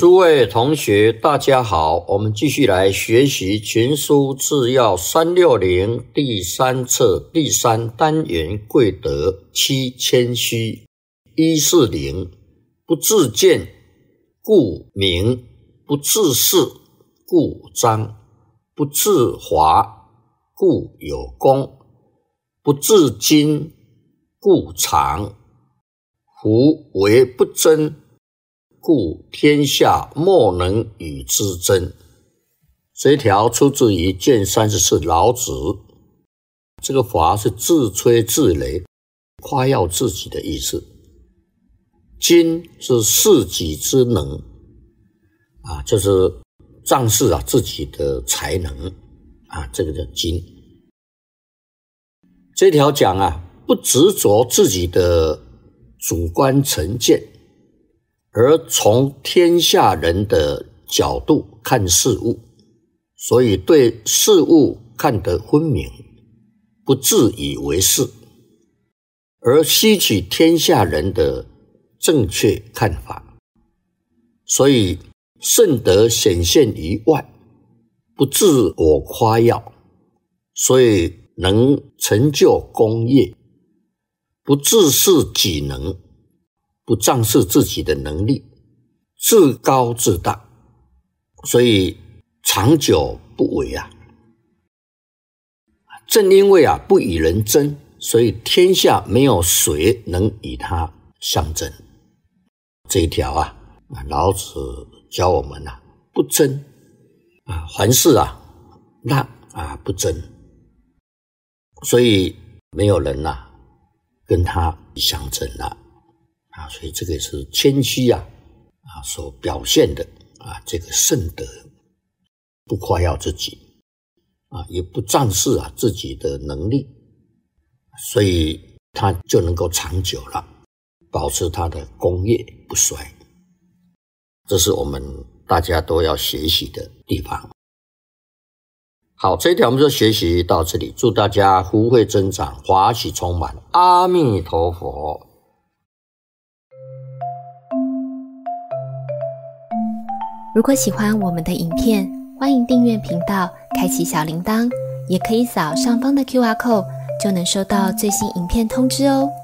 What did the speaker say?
诸位同学大家好，我们继续来学习群书治要360第3册第3单元贵德7谦虚。140不自见故明，不自视故彰，不自华故有功，不自矜故长，夫为不争，故天下莫能与之争。这一条出自于卷34老子。这个法是自吹自擂，夸耀自己的意思。矜是示己之能就是仗势自己的才能这个叫矜。这条讲不执着自己的主观成见，而从天下人的角度看事物，所以对事物看得分明，不自以为是，而吸取天下人的正确看法，所以圣德显现于外，不自我夸耀，所以能成就功业，不自视己能，不仗势自己的能力，自高自大，所以长久不为正因为不与人争，所以天下没有谁能与他相争。这一条老子教我们不争凡事让不争，所以没有人跟他相争所以这个是谦虚所表现的这个圣德，不夸耀自己也不仗势自己的能力，所以他就能够长久了，保持他的功业不衰。这是我们大家都要学习的地方。好，这一条我们就学习到这里，祝大家福慧增长，华喜充满，阿弥陀佛。 如果喜欢我们的影片，欢迎订阅频道，开启小铃铛，也可以扫上方的 QR code， 就能收到最新影片通知哦。